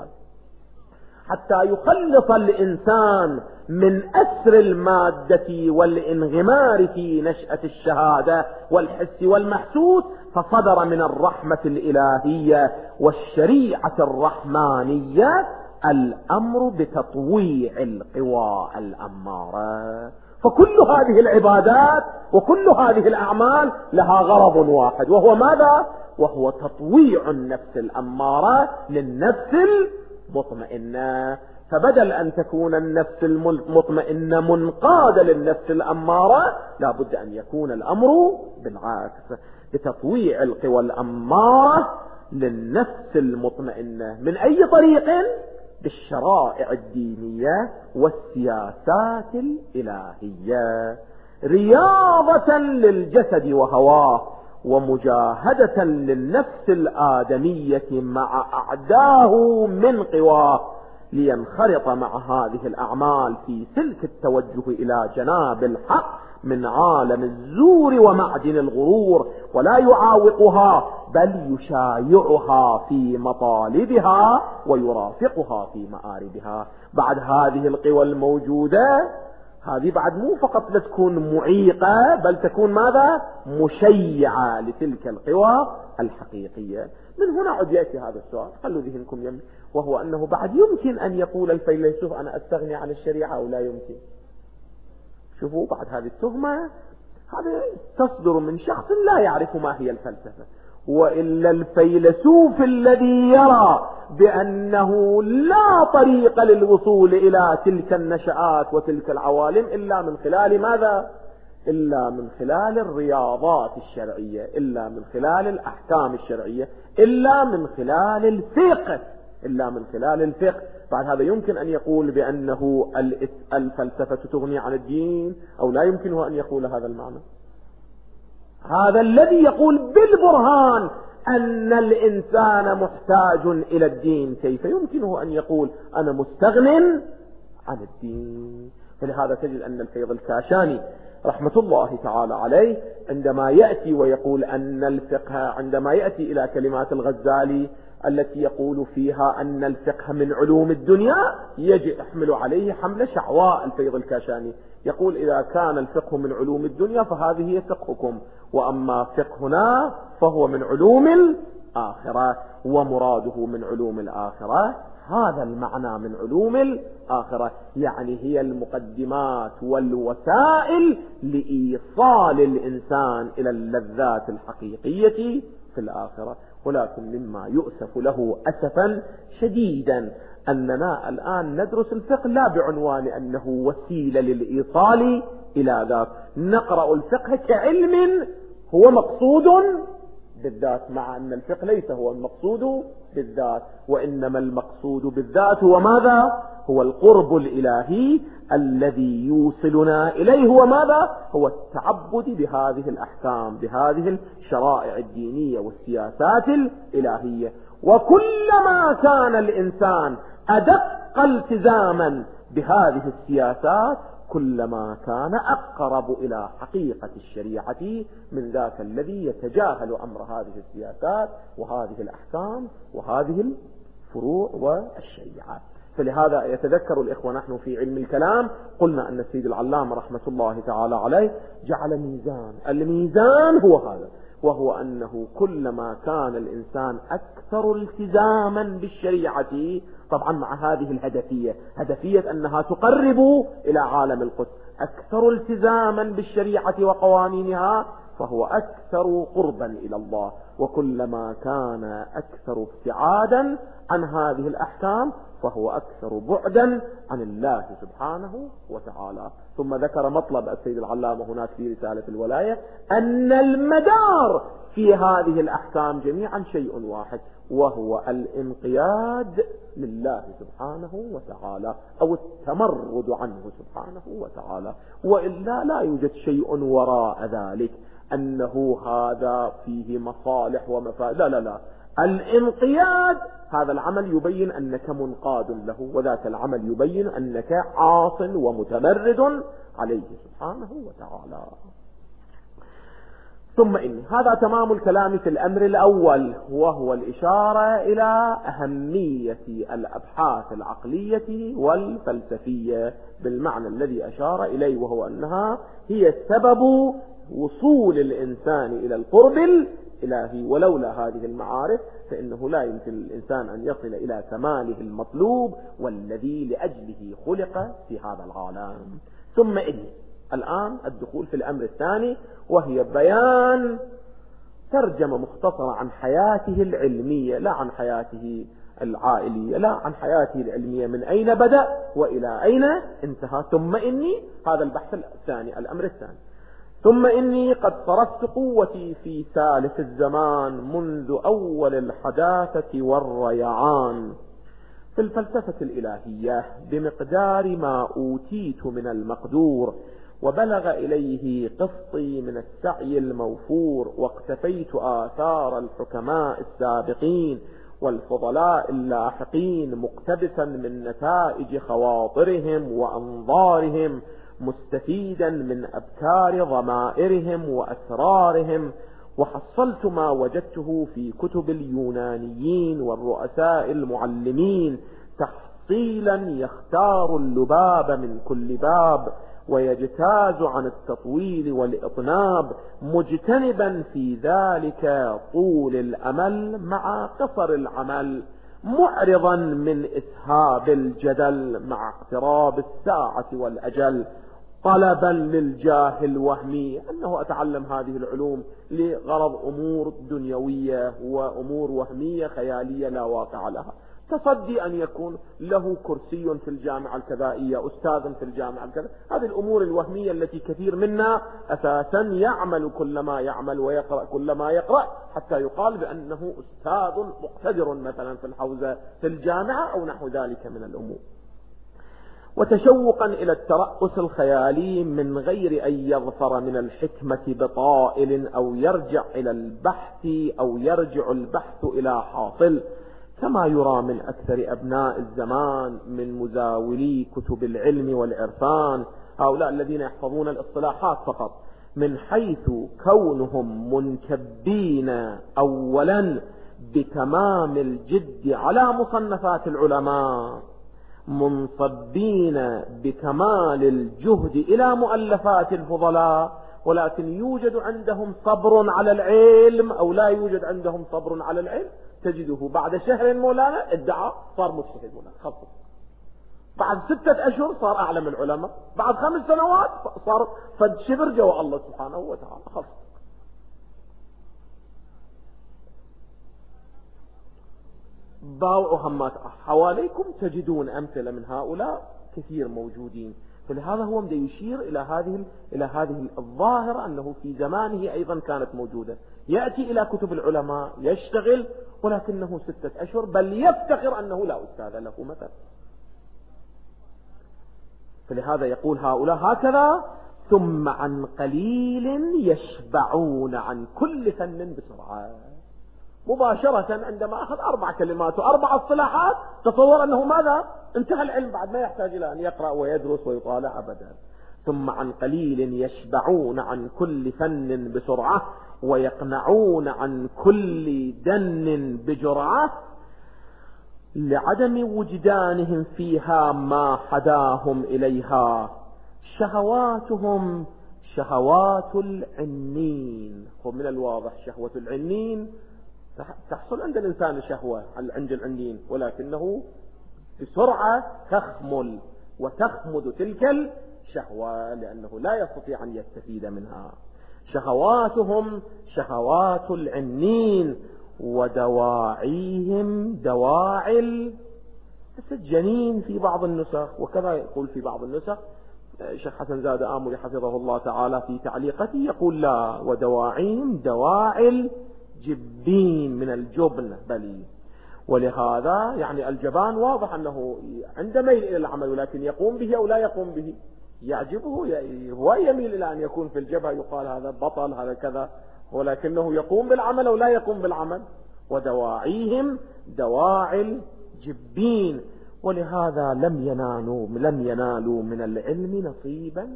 حتى يخلص الإنسان من أسر المادة والانغمار في نشأة الشهادة والحس والمحسوس، فصدر من الرحمة الإلهية والشريعة الرحمانية الأمر بتطويع القوى الأمارة. فكل هذه العبادات وكل هذه الأعمال لها غرض واحد، وهو ماذا؟ وهو تطويع النفس الأمارة للنفس المطمئنة. فبدل أن تكون النفس المطمئنة منقادة للنفس الأمارة، لا بد أن يكون الأمر بالعكس، بتطويع القوى الأمارة للنفس المطمئنة. من أي طريق؟ بالشرائع الدينية والسياسات الإلهية، رياضة للجسد وهواه، ومجاهدة للنفس الآدمية مع أعداه من قواه، لينخرط مع هذه الأعمال في سلك التوجه إلى جناب الحق من عالم الزور ومعدن الغرور، ولا يعاوقها بل يشايعها في مطالبها ويرافقها في مآربها. بعد هذه القوى الموجودة، هذه بعد مو فقط لتكون معيقة، بل تكون ماذا؟ مشيعة لتلك القوى الحقيقية. من هنا عد يأتي هذا السؤال، خلوا ذهنكم يمي، وهو أنه بعد يمكن أن يقول الفيلسوف أنا أستغني عن الشريعة أو لا يمكن. شوفوا بعد هذه التهمة هذا تصدر من شخص لا يعرف ما هي الفلسفة، وإلا الفيلسوف الذي يرى بأنه لا طريق للوصول إلى تلك النشآت وتلك العوالم إلا من خلال ماذا؟ إلا من خلال الرياضات الشرعية، إلا من خلال الأحكام الشرعية، إلا من خلال الفقه، إلا من خلال الفقه. بعد هذا يمكن أن يقول بأنه الفلسفة تغني عن الدين، أو لا يمكنه أن يقول هذا المعنى. هذا الذي يقول بالبرهان أن الإنسان محتاج إلى الدين، كيف يمكنه أن يقول أنا مستغن عن الدين؟ فلهذا تجد أن الفيض الكاشاني رحمة الله تعالى عليه عندما يأتي ويقول أن الفقه، عندما يأتي إلى كلمات الغزالي التي يقول فيها أن الفقه من علوم الدنيا، يجي يحمل عليه حمل شعواء الفيض الكاشاني، يقول إذا كان الفقه من علوم الدنيا فهذه هي فقهكم، وأما فقهنا فهو من علوم الآخرة، ومراده من علوم الآخرة هذا المعنى من علوم الآخرة، يعني هي المقدمات والوسائل لإيصال الإنسان إلى اللذات الحقيقية في الآخرة. ولكن مما يؤسف له أسفا شديدا أننا الآن ندرس الفقه لا بعنوان أنه وسيلة للإيصال إلى ذاك، نقرأ الفقه كعلم هو مقصود بالذات، مع أن الفقه ليس هو المقصود بالذات، وإنما المقصود بالذات هو ماذا؟ هو القرب الإلهي الذي يوصلنا إليه، هو ماذا؟ هو التعبد بهذه الأحكام، بهذه الشرائع الدينية والسياسات الإلهية. وكلما كان الإنسان أدق التزاما بهذه السياسات كلما كان أقرب إلى حقيقة الشريعة من ذاك الذي يتجاهل أمر هذه السياسات وهذه الأحكام وهذه الفروع والشريعة. فلهذا يتذكر الإخوة نحن في علم الكلام قلنا أن السيد العلامة رحمة الله تعالى عليه جعل ميزان، الميزان هو هذا، وهو أنه كلما كان الإنسان أكثر التزاما بالشريعة، طبعا مع هذه الهدفية، هدفية أنها تقرب إلى عالم القدس، أكثر التزاما بالشريعة وقوانينها فهو أكثر قربا إلى الله، وكلما كان أكثر ابتعادا عن هذه الأحكام فهو أكثر بعدا عن الله سبحانه وتعالى. ثم ذكر مطلب السيد العلامة هناك في رسالة الولاية أن المدار في هذه الأحكام جميعا شيء واحد، وهو الانقياد لله سبحانه وتعالى أو التمرد عنه سبحانه وتعالى، وإلا لا يوجد شيء وراء ذلك أنه هذا فيه مصالح ومفاسد، لا لا لا، الانقياد هذا العمل يبين أنك منقاد له، وذاك العمل يبين أنك عاص ومتمرد عليه سبحانه وتعالى. ثم إن هذا تمام الكلام في الأمر الأول، وهو الإشارة إلى أهمية الأبحاث العقلية والفلسفية بالمعنى الذي أشار إليه، وهو أنها هي سبب وصول الإنسان إلى القرب الإلهي، ولولا هذه المعارف فإنه لا يمكن الإنسان أن يصل إلى كماله المطلوب والذي لأجله خلق في هذا العالم. ثم إن الآن الدخول في الأمر الثاني، وهي بيان ترجمة مختصرة عن حياته العلمية، لا عن حياته العائلية، لا عن حياته العلمية من أين بدأ وإلى أين انتهى. ثم إني هذا البحث الثاني، الأمر الثاني. ثم إني قد صرفت قوتي في سالف الزمان منذ أول الحداثة والريعان في الفلسفة الإلهية بمقدار ما أوتيت من المقدور، وبلغ إليه قسطي من السعي الموفور، واقتفيت آثار الحكماء السابقين والفضلاء اللاحقين، مقتبسا من نتائج خواطرهم وأنظارهم مستفيدا من أبكار ضمائرهم وأسرارهم، وحصلت ما وجدته في كتب اليونانيين والرؤساء المعلمين تحصيلا يختار اللباب من كل باب، ويجتاز عن التطويل والإطناب، مجتنبا في ذلك طول الأمل مع قصر العمل، معرضا من إسهاب الجدل مع اقتراب الساعة والأجل، طلبا للجاه الوهمي أنه أتعلم هذه العلوم لغرض أمور دنيوية وأمور وهمية خيالية لا واقع لها، تصدي أن يكون له كرسي في الجامعة الكذائية، أستاذ في الجامعة الكذا، هذه الأمور الوهمية التي كثير منا أساسا يعمل كل ما يعمل ويقرأ كل ما يقرأ حتى يقال بأنه أستاذ مقتدر مثلا في الحوزة في الجامعة أو نحو ذلك من الأمور. وتشوقا إلى الترأس الخيالي من غير أن يظفر من الحكمة بطائل أو يرجع إلى البحث أو يرجع البحث إلى حاصل، كما يرى من أكثر أبناء الزمان من مزاولي كتب العلم والعرفان، هؤلاء الذين يحفظون الاصطلاحات فقط، من حيث كونهم منكبين أولا بتمام الجد على مصنفات العلماء، منصبين بكمال الجهد إلى مؤلفات الفضلاء، ولكن يوجد عندهم صبر على العلم أو لا يوجد عندهم صبر على العلم. تجده بعد شهر مولانا ادعى صار مجتهد مولانا خلص، بعد 6 أشهر صار أعلم العلماء، بعد 5 سنوات صار فد شبر جوا الله سبحانه وتعالى خلص. باوعوا همات حواليكم تجدون أمثلة من هؤلاء كثير موجودين. فلهذا هو بدأ يشير إلى هذه الظاهرة أنه في زمانه أيضا كانت موجودة، يأتي إلى كتب العلماء يشتغل ولكنه 6 أشهر، بل يفتخر أنه لا أستاذ له مثلا. فلهذا يقول هؤلاء هكذا: ثم عن قليل يشبعون عن كل فن بسرعة. مباشرة عندما أخذ 4 كلمات و4 اصطلاحات تصور أنه ماذا؟ انتهى العلم، بعد ما يحتاج إلى أن يقرأ ويدرس ويطالع أبدا. ثم عن قليل يشبعون عن كل فن بسرعة، ويقنعون عن كل دن بجرعة، لعدم وجدانهم فيها ما حداهم إليها. شهواتهم شهوات العنين. ومن الواضح شهوة العنين تحصل عند الإنسان شهوة عند العنين، ولكنه بسرعة تخمل وتخمد تلك الشهوة لأنه لا يستطيع أن يستفيد منها. شهواتهم شهوات العنين، ودواعيهم دواعي الجنين في بعض النسخ، وكذا يقول في بعض النسخ. شيخ حسن زاد آمري حفظه الله تعالى في تعليقته يقول: لا، ودواعيهم دواعي الجبين من الجبن بلي. ولهذا يعني الجبان واضح أنه عند ميل إلى العمل، ولكن يقوم به أو لا يقوم به، يعجبه هو يميل إلى أن يكون في الجبهة، يقال هذا بطل هذا كذا، ولكنه يقوم بالعمل أو لا يقوم بالعمل. ودواعيهم دواعي الجبين. ولهذا لم ينالوا من العلم نصيبا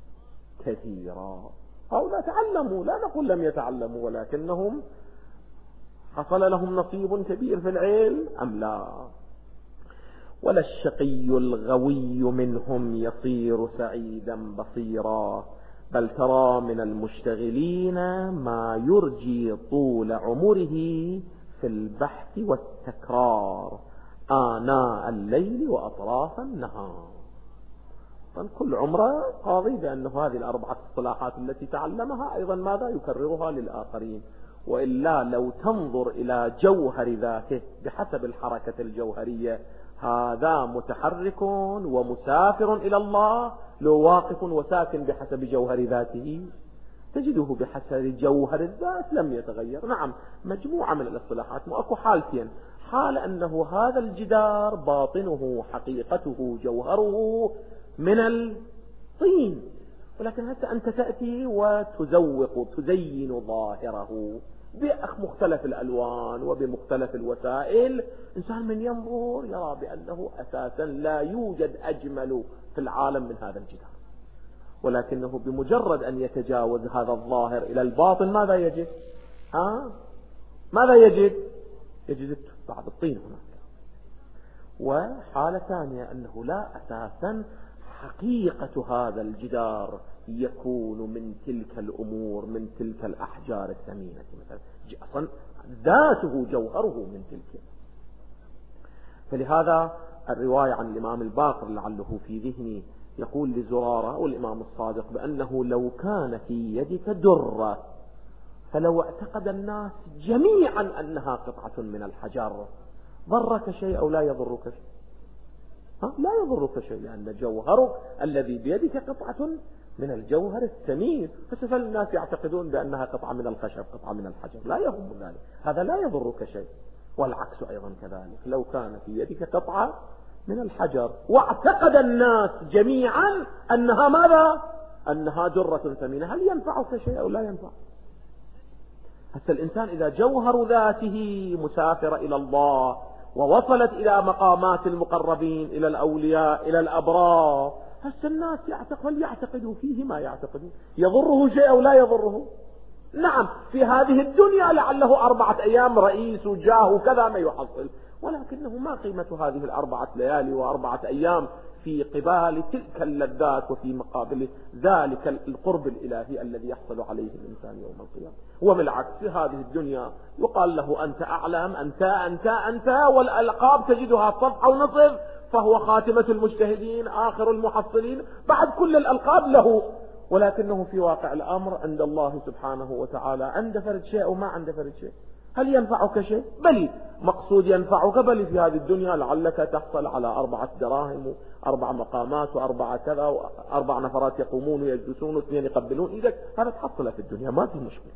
كثيرا. هؤلاء تعلموا، لا نقول لم يتعلموا، ولكنهم حصل لهم نصيب كبير في العلم أم لا؟ ولا الشقي الغوي منهم يصير سعيدا بصيرا، بل ترى من المشتغلين ما يرجي طول عمره في البحث والتكرار آناء الليل وأطراف النهار. كل عمره قاضي بأن هذه ال4 اصطلاحات التي تعلمها أيضا ماذا يكررها للآخرين. وإلا لو تنظر إلى جوهر ذاته بحسب الحركة الجوهرية، هذا متحرك ومسافر إلى الله، لو واقف وساكن بحسب جوهر ذاته تجده بحسب جوهر الذات لم يتغير. نعم، مجموعة من الاصطلاحات، أكو حالتين: حال أنه هذا الجدار باطنه حقيقته جوهره من الطين، ولكن حتى أنت تأتي وتزوق تزين ظاهره بمختلف الألوان وبمختلف الوسائل، إنسان من ينظر يرى بأنه أساسا لا يوجد أجمل في العالم من هذا الجدار. ولكنه بمجرد أن يتجاوز هذا الظاهر إلى الباطن ماذا يجد؟ ماذا يجد؟ يجد بعض الطين هناك. وحالة ثانية أنه لا أساسا حقيقة هذا الجدار يكون من تلك الأمور، من تلك الأحجار الثمينة مثلا، أصلا ذاته جوهره من تلك. فلهذا الرواية عن الإمام الباقر لعله في ذهني يقول لزرارة والإمام الصادق بأنه لو كان في يدك درة فلو اعتقد الناس جميعا أنها قطعة من الحجر ضرك شيء أو لا يضرك شيء؟ لا يضرك شيء، لأن جوهرك الذي بيدك قطعة من الجوهر الثمين، فسفل الناس يعتقدون بأنها قطعة من الخشب، قطعة من الحجر، لا يهم ذلك، هذا لا يضرك شيء. والعكس أيضا كذلك، لو كان في يدك قطعة من الحجر واعتقد الناس جميعا أنها ماذا؟ أنها درة ثمينة، هل ينفعك شيء أو لا ينفع؟ حتى الإنسان إذا جوهر ذاته مسافر إلى الله ووصلت إلى مقامات المقربين، إلى الأولياء، إلى الأبرار، حتى الناس يعتقدوا فيه ما يعتقدون، يضره شيء أو لا يضره؟ نعم في هذه الدنيا لعله 4 أيام رئيس وجاه وكذا ما يحصل، ولكنه ما قيمة هذه 4 ليالي و4 أيام في قبال تلك اللذات وفي مقابل ذلك القرب الإلهي الذي يحصل عليه الإنسان يوم القيامة. وبالعكس في هذه الدنيا يقال له أنت أعلم، أنت والألقاب تجدها صفحة ونصف، فهو خاتمة المجتهدين، آخر المحصلين، بعد كل الألقاب له، ولكنه في واقع الأمر عند الله سبحانه وتعالى عنده فرد شيء أو ما عنده فرد شيء. هل ينفعك شيء؟ بل مقصود ينفعك، بل في هذه الدنيا لعلك تحصل على 4 دراهم و4 مقامات و4 كذا و4 نفرات يقومون ويجلسون و2 يقبلون إيدك، هذا تحصل في الدنيا ما في مشكلة.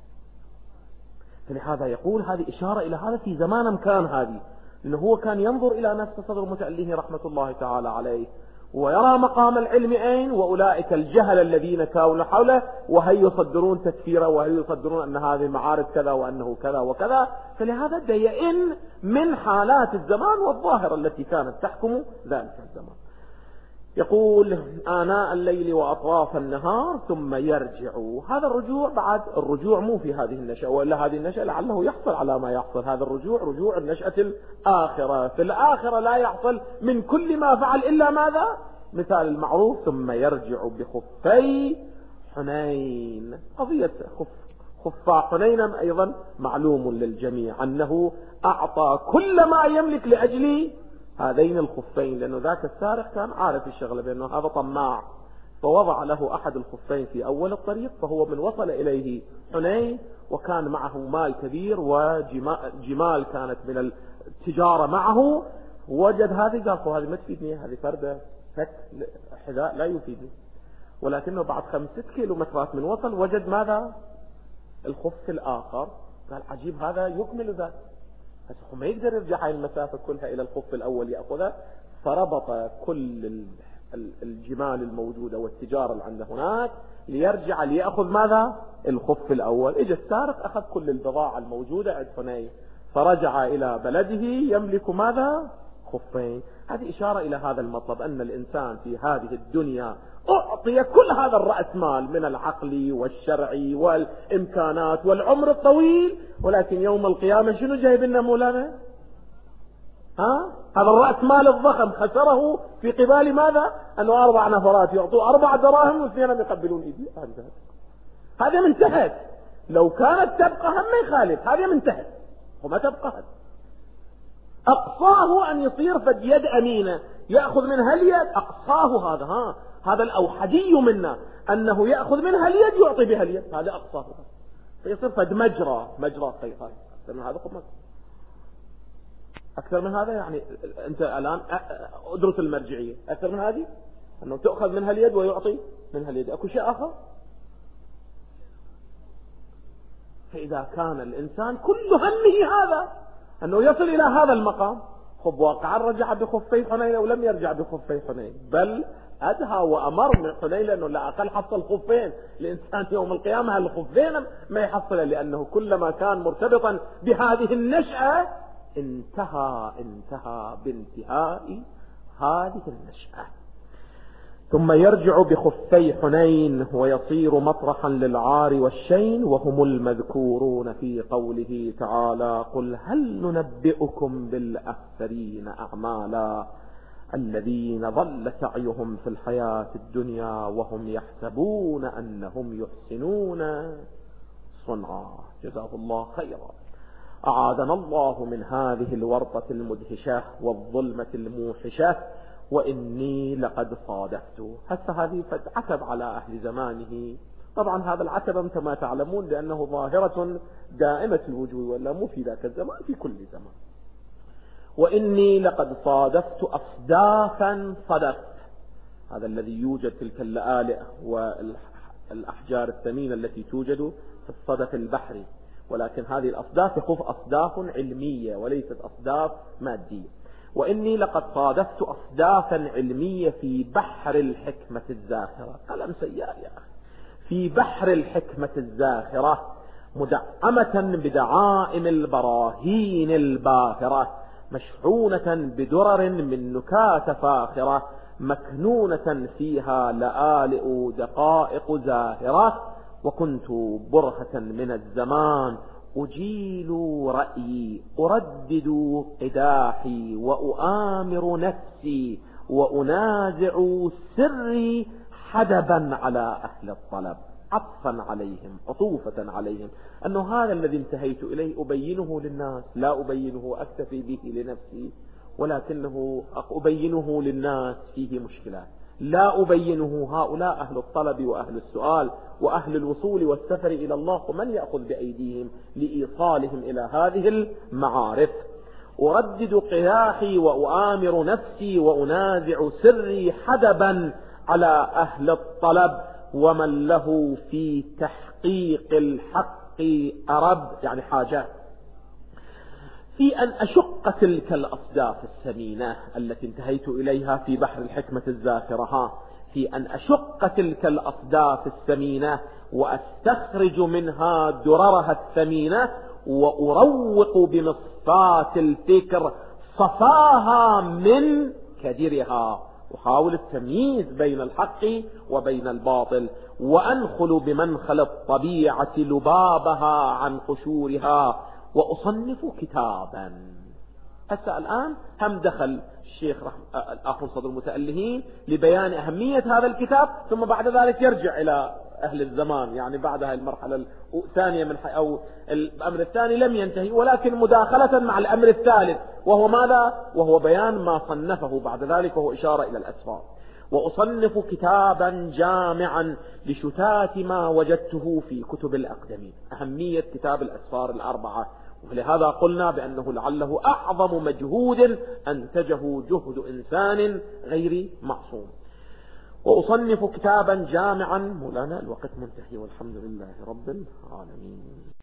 فلهذا يقول هذه إشارة إلى هذا في زمان كان هذه، لأنه هو كان ينظر إلى نفس صدر متأليه رحمة الله تعالى عليه ويرى مقام العلم أين، وأولئك الجهل الذين كانوا حوله وهي يصدرون تكفيره وهي يصدرون أن هذه المعارض كذا وأنه كذا وكذا. فلهذا يئن من حالات الزمان والظاهرة التي كانت تحكم ذلك الزمان. يقول آناء الليل وأطراف النهار ثم يرجعوا. هذا الرجوع بعد الرجوع مو في هذه النشأة، وإلا هذه النشأة لعله يحصل على ما يحصل، هذا الرجوع رجوع النشأة الآخرة، في الآخرة لا يحصل من كل ما فعل إلا ماذا؟ مثال المعروف ثم يرجع بخفي حنين. قضية خفا حنين أيضا معلوم للجميع أنه أعطى كل ما يملك لأجل هذين الخفين، لأنه ذاك السارق كان عارف الشغلة بأنه هذا طماع، فوضع له أحد الخفين في أول الطريق، فهو من وصل إليه حنين وكان معه مال كبير وجمال كانت من التجارة معه، وجد هذه قال هذه ما تفيدني، هذه فردة حذاء لا يفيدني، ولكنه بعد 5 كيلومترات من وصل وجد ماذا؟ الخف الآخر، قال عجيب هذا يكمل ذلك، بس هو ما يقدر يرجع هاي المسافة كلها إلى الخف الأول يأخذها، فربط كل الجمال الموجودة والتجارة اللي عنده هناك ليرجع ليأخذ ماذا؟ الخف الأول. إجا السارق أخذ كل البضاعة الموجودة عند حنين، فرجع إلى بلده يملك ماذا؟ خفين. هذه إشارة إلى هذا المطلب، أن الإنسان في هذه الدنيا أعطي كل هذا الرأس مال من العقل والشرعي والإمكانات والعمر الطويل، ولكن يوم القيامة شنو جايب لنا مولانا؟ هذا الرأس مال الضخم خسره في قبال ماذا؟ أنه 4 نفرات يعطوا 4 دراهم و2 يقبلون إيدي. هذا منتهت، لو كانت تبقى هم ما يخالف، هذا منتهت وما تبقى. أقصاه أن يصير فد يد أمينة يأخذ منها اليد، أقصاه هذا الأوحدي منا أنه يأخذ منها اليد يعطي بها اليد، هذا أقصاه، فيصير فد مجرى خير. أكثر من هذا أكثر من هذا يعني أنت الآن أدرس المرجعية، أكثر من هذه أنه تأخذ منها اليد ويعطي منها اليد، أكو شيء آخر؟ فإذا كان الإنسان كل همه هذا أنه يصل إلى هذا المقام، خب واقعا رجع بخفي حنين أو لم يرجع بخفي حنين، بل أدهى وأمر من حنين، لأنه لا أقل حصل خفين. الإنسان يوم القيامة الخفين ما يحصل، لأنه كلما كان مرتبطا بهذه النشأة انتهى بانتهاء هذه النشأة. ثم يرجع بخفي حنين ويصير مطرحا للعار والشين، وهم المذكورون في قوله تعالى: قل هل ننبئكم بالأخسرين أعمالا الذين ضل سعيهم في الحياة الدنيا وهم يحسبون أنهم يحسنون صنعا. جزاه الله خيرا. أعاذنا الله من هذه الورطة المدهشة والظلمة الموحشة. وإني لقد صادفت، هسه هذه عتب على أهل زمانه. طبعا هذا العتب أنت ما تعلمون لأنه ظاهرة دائمة الوجود، ولا مو في ذاك الزمان، في كل زمان. وإني لقد صادفت أصدافا صدفت، هذا الذي يوجد تلك اللآلئ والأحجار الثمينة التي توجد في الصدف البحري، ولكن هذه الأصداف يخوف أصداف علمية وليست أصداف مادية. وإني لقد صادفت أصدافا علمية في بحر الحكمة الزاخرة. كلام سيال يا أخي. في بحر الحكمة الزاخرة مدعمة بدعائم البراهين الباهرة، مشحونة بدرر من نكات فاخرة، مكنونة فيها لآلئ دقائق زاهرة. وكنت برهة من الزمان أجيل رأيي، أردد قداحي، وأؤامر نفسي، وأنازع سري حدبا على أهل الطلب، عطفا عليهم، عطوفة عليهم، أنه هذا الذي انتهيت إليه أبينه للناس، لا أبينه أكتفي به لنفسي، ولكنه أبينه للناس فيه مشكلات، لا أبينه هؤلاء أهل الطلب وأهل السؤال وأهل الوصول والسفر إلى الله، ومن يأخذ بأيديهم لإيصالهم إلى هذه المعارف. أردد قياحي وأؤامر نفسي وأنازع سري حدبا على أهل الطلب، ومن له في تحقيق الحق أرب، يعني حاجات، في أن أشق تلك الأصداف الثمينة التي انتهيت إليها في بحر الحكمة الزاخرة، في أن أشق تلك الأصداف الثمينة وأستخرج منها دررها الثمينة، وأروق بمصفاة الفكر صفاها من كدرها، أحاول التمييز بين الحق وبين الباطل، وأنخل بمنخل الطبيعة لبابها عن قشورها، وأصنف كتابا. هسه الآن هم دخل الشيخ الأخ صدر المتألهين لبيان أهمية هذا الكتاب، ثم بعد ذلك يرجع إلى أهل الزمان، يعني بعدها المرحلة الثانية من أو الأمر الثاني لم ينتهي، ولكن مداخلة مع الأمر الثالث، وهو ماذا؟ وهو بيان ما صنفه بعد ذلك، وهو إشارة إلى الأسفار. وأصنف كتابا جامعا لشتات ما وجدته في كتب الأقدمين. أهمية كتاب الأسفار الأربعة، ولهذا قلنا بأنه لعله أعظم مجهود أنتجه جهد إنسان غير معصوم. وأصنف كتابا جامعا. مولانا الوقت منتهي، والحمد لله رب العالمين.